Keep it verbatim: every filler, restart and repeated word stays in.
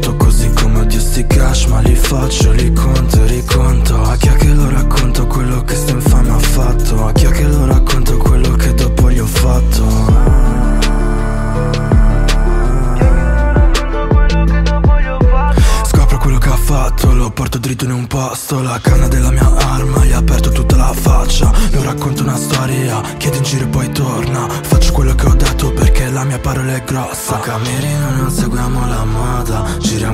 racconto così come odio sti cash, ma li faccio, li conto e riconto. A chi è che lo racconto quello che sto infame ha fatto? A chi è che lo racconto quello che dopo gli ho fatto? Quello che ha fatto, lo porto dritto in un posto. La canna della mia arma, gli ha aperto tutta la faccia. Lo racconto una storia, chiede in giro e poi torna. Faccio quello che ho detto perché la mia parola è grossa. A Camerino non seguiamo la moda, giriamo